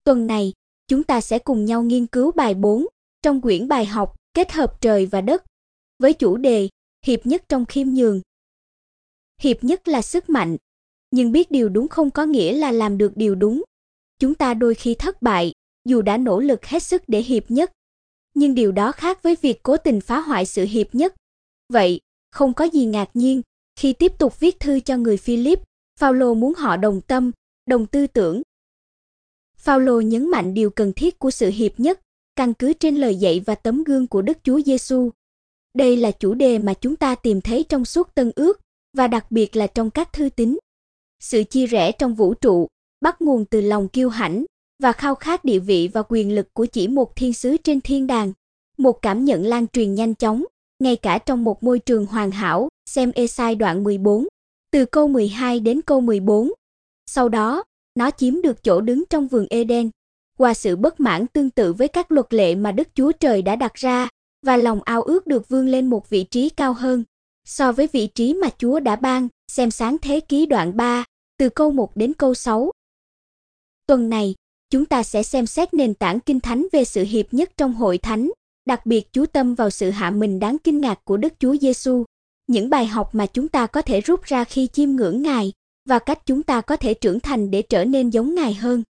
Tuần này, chúng ta sẽ cùng nhau nghiên cứu bài 4 trong quyển bài học Kết hợp trời và đất với chủ đề Hiệp nhất trong khiêm nhường. Hiệp nhất là sức mạnh, nhưng biết điều đúng không có nghĩa là làm được điều đúng. Chúng ta đôi khi thất bại, dù đã nỗ lực hết sức để hiệp nhất. Nhưng điều đó khác với việc cố tình phá hoại sự hiệp nhất. Vậy, không có gì ngạc nhiên, khi tiếp tục viết thư cho người Philip, Phaolô muốn họ đồng tâm, đồng tư tưởng. Phaolô nhấn mạnh điều cần thiết của sự hiệp nhất, căn cứ trên lời dạy và tấm gương của Đức Chúa Giêsu. Đây là chủ đề mà chúng ta tìm thấy trong suốt Tân Ước, và đặc biệt là trong các thư tín. Sự chia rẽ trong vũ trụ bắt nguồn từ lòng kiêu hãnh và khao khát địa vị và quyền lực của chỉ một thiên sứ trên thiên đàng. Một cảm nhận lan truyền nhanh chóng, ngay cả trong một môi trường hoàn hảo, xem Ê-sai đoạn 14, từ câu 12 đến câu 14. Sau đó, nó chiếm được chỗ đứng trong vườn Eden, qua sự bất mãn tương tự với các luật lệ mà Đức Chúa Trời đã đặt ra, và lòng ao ước được vươn lên một vị trí cao hơn so với vị trí mà Chúa đã ban, xem Sáng Thế Ký đoạn 3, từ câu 1 đến câu 6. Tuần này, chúng ta sẽ xem xét nền tảng Kinh Thánh về sự hiệp nhất trong hội thánh, đặc biệt chú tâm vào sự hạ mình đáng kinh ngạc của Đức Chúa Giêsu, những bài học mà chúng ta có thể rút ra khi chiêm ngưỡng Ngài, và cách chúng ta có thể trưởng thành để trở nên giống Ngài hơn.